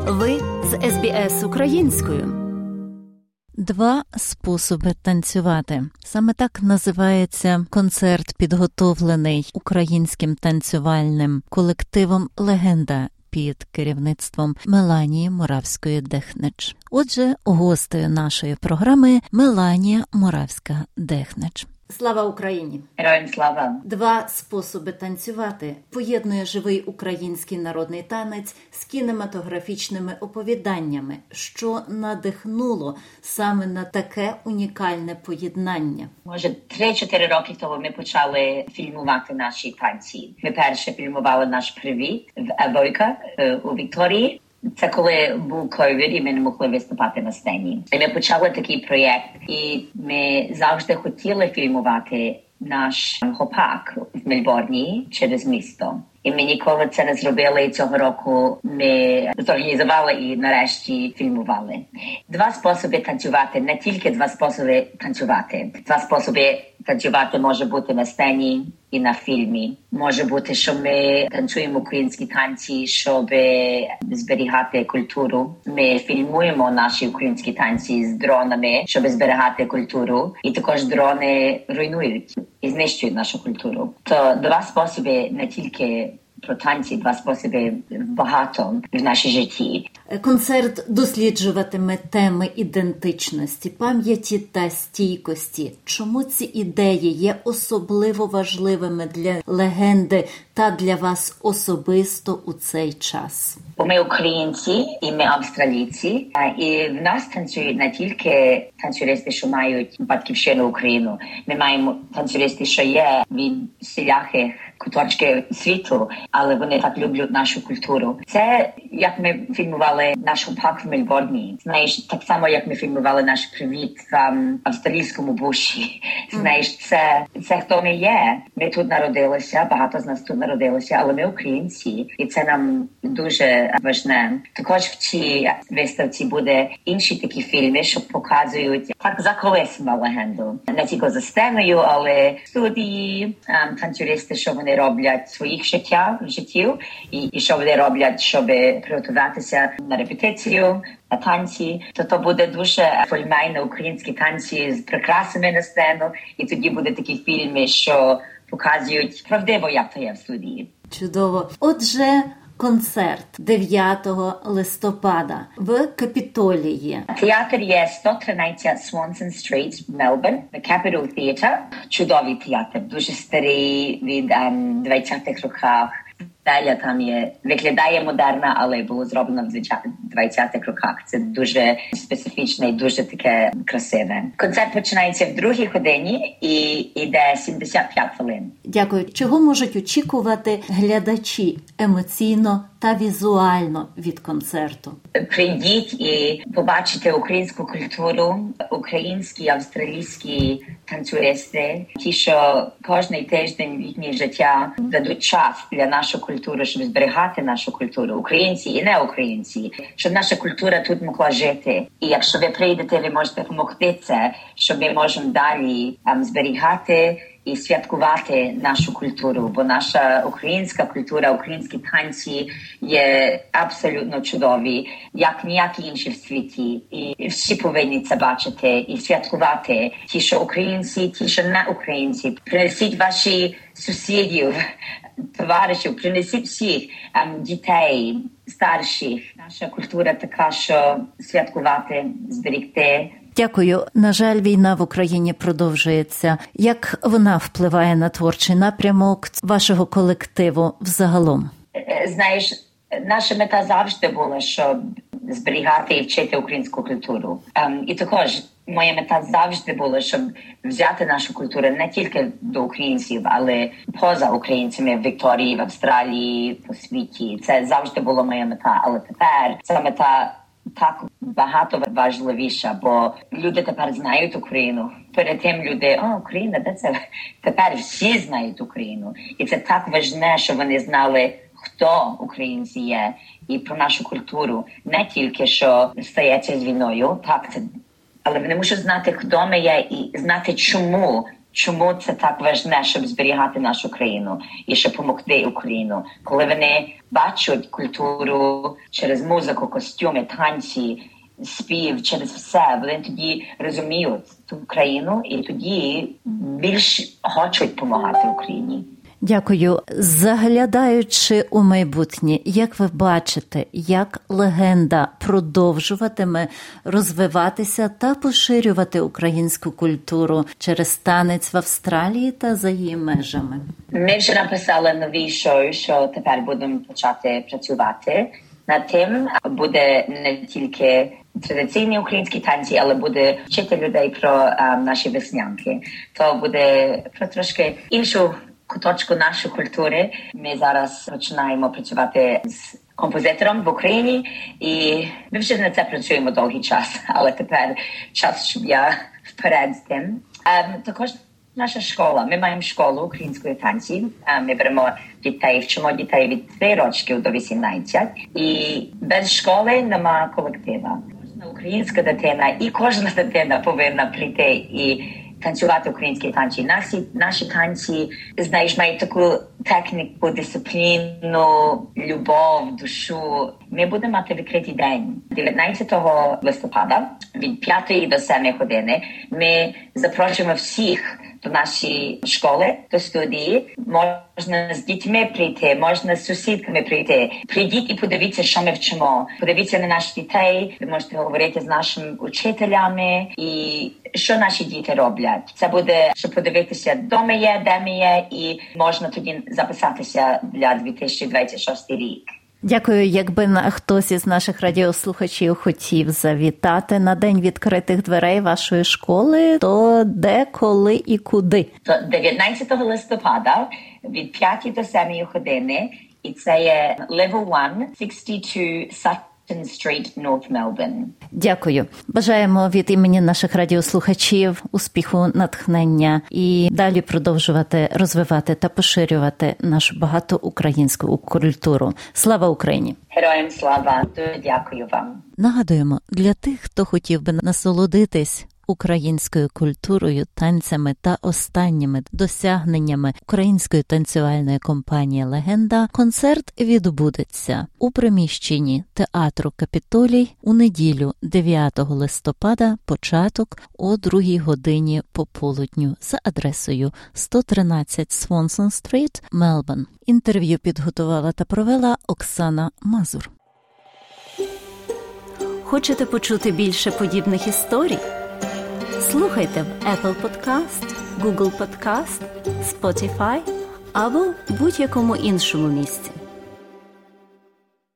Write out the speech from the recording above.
Ви з СБС українською. Два способи танцювати. Саме так називається концерт, підготовлений українським танцювальним колективом «Легенда» під керівництвом Меланії Моравської-Дехнич. Отже, гостею нашої програми Меланія Моравська-Дехнич. Слава Україні! Героям слава! Два способи танцювати поєднує живий український народний танець з кінематографічними оповіданнями, що надихнуло саме на таке унікальне поєднання. Може, 3-4 роки тому ми почали фільмувати наші танці. Ми перше фільмували наш «Привіт» в Евойка у Вікторії. Це коли був ковід, і ми не могли виступати на сцені. І ми почали такий проєкт, і ми завжди хотіли фільмувати наш гопак в Мельбурні через місто. І ми ніколи це не зробили, і цього року ми зорганізували і нарешті фільмували. Два способи танцювати, не тільки два способи танцювати. Два способи танцювати може бути на сцені і на фільмі. Може бути, що ми танцюємо українські танці, щоб зберігати культуру. Ми фільмуємо наші українські танці з дронами, щоб зберігати культуру. І також дрони руйнують і знищують нашу культуру. То два способи не тільки про танці, два способи багато в нашій житті. Концерт досліджуватиме теми ідентичності, пам'яті та стійкості. Чому ці ідеї є особливо важливими для легенди та для вас особисто у цей час? Бо ми українці і ми австралійці, і в нас танцюють не тільки танцюристи, що мають батьківщину Україну. Ми маємо танцюристи, що є від всіляких куточків світу, але вони так люблять нашу культуру. Це як ми фільмували наш гопак в Мельбурні. Знаєш, так само, як ми фільмували наш «Привіт» в австралійському буші. Знаєш, це хто ми є. Ми тут народилися, багато з нас тут народилися, але ми українці, і це нам дуже важне. Також в цій виставці буде інші такі фільми, що показують так заколисну легенду. Не тільки за сценою, але студії, танцюристи, що вони роблять в своїх життів, і що вони роблять, щоб приготуватися на репетицію, на танці. То буде дуже фольмейно українські танці з прикрасами на сцену, і тоді буде такі фільми, що показують правдиво, як то є в студії. Чудово. Отже, концерт 9 листопада в Капітолії. Театр є 113 Swanson Street, Мельбурн, Capitol Theatre. Чудовий театр, дуже старий, від 20-х років. Деля там є, виглядає модерна, але було зроблено в 20-х роках. Це дуже специфічне і дуже таке красиве. Концерт починається в 2-й годині і йде 75 хвилин. Дякую. Чого можуть очікувати глядачі емоційно та візуально від концерту? Прийдіть і побачите українську культуру, українські, австралійські танцюристи, ті, що кожний тиждень їхнє життя дадуть час для нашої культури, щоб зберігати нашу культуру, українці і не українці, щоб наша культура тут могла жити. І якщо ви прийдете, ви можете допомогти це, щоб ми можемо далі зберігати і святкувати нашу культуру, бо наша українська культура, українські танці є абсолютно чудові, як ніякі інші в світі. І всі повинні це бачити і святкувати. Ті, що українці, ті, що не українці. Принесіть ваші сусідів, товаришів, принесіть всіх, дітей, старших. Наша культура така, що святкувати, зберегти. Дякую. На жаль, війна в Україні продовжується. Як вона впливає на творчий напрямок вашого колективу взагалом? Знаєш, наша мета завжди була, щоб зберігати і вчити українську культуру. І також моя мета завжди була, щоб взяти нашу культуру не тільки до українців, але поза українцями в Вікторії, в Австралії, по світі. Це завжди була моя мета, але тепер ця мета так багато важливіша, бо люди тепер знають Україну. Перед тим люди, Україна, де це? Тепер всі знають Україну. І це так важливо, щоб вони знали, хто українці є, і про нашу культуру. Не тільки, що стається з війною, так, це, але вони мусять знати, хто ми є, і знати, чому чому це так важливо, щоб зберігати нашу країну і щоб допомогти Україну. Коли вони бачать культуру через музику, костюми, танці, спів, через все, вони тоді розуміють ту країну і тоді більш хочуть допомагати Україні. Дякую. Заглядаючи у майбутнє, як ви бачите, як легенда продовжуватиме розвиватися та поширювати українську культуру через танець в Австралії та за її межами? Ми вже написали новий шоу, що тепер будемо почати працювати над тим. Буде не тільки традиційні українські танці, але буде вчити людей про наші веснянки. То буде про трошки іншу куточку нашої культури. Ми зараз починаємо працювати з композитором в Україні, і ми вже на це працюємо довгий час, але тепер час, щоб я вперед з тим. Також наша школа. Ми маємо школу української танці. Ми беремо дітей, вчимо дітей від 3 років до 18. І без школи нема колектива. Кожна українська дитина і кожна дитина повинна прийти і танцювати українські танці. Наші танці, знаєш, мають таку техніку, дисципліну, любов, душу. Ми будемо мати відкритий день. 19 листопада від 5 до 7 години ми запрошуємо всіх до нашої школи, до студії. Можна з дітьми прийти, можна з сусідками прийти. Прийдіть і подивіться, що ми вчимо. Подивіться на наших дітей, ви можете говорити з нашими учителями і що наші діти роблять. Це буде, щоб подивитися, де ми є, і можна тоді записатися для 2026 рік. Дякую. Якби хтось із наших радіослухачів хотів завітати на День відкритих дверей вашої школи, то де, коли і куди? 19 листопада від 5 до 7 години, і це є Level 1, 62 Sutton Street, North Melbourne. Дякую. Бажаємо від імені наших радіослухачів успіху, натхнення і далі продовжувати розвивати та поширювати нашу багатоукраїнську культуру. Слава Україні! Героям слава! Дуже дякую вам. Нагадуємо, для тих, хто хотів би насолодитись українською культурою, танцями та останніми досягненнями української танцювальної компанії «Легенда», концерт відбудеться у приміщенні театру «Капітолій» у неділю 9 листопада, початок о 2 годині пополудню за адресою 113 Свонсон Стріт, Мелбурн. Інтерв'ю підготувала та провела Оксана Мазур. Хочете почути більше подібних історій? Слухайте в Apple Podcast, Google Podcast, Spotify або будь-якому іншому місці.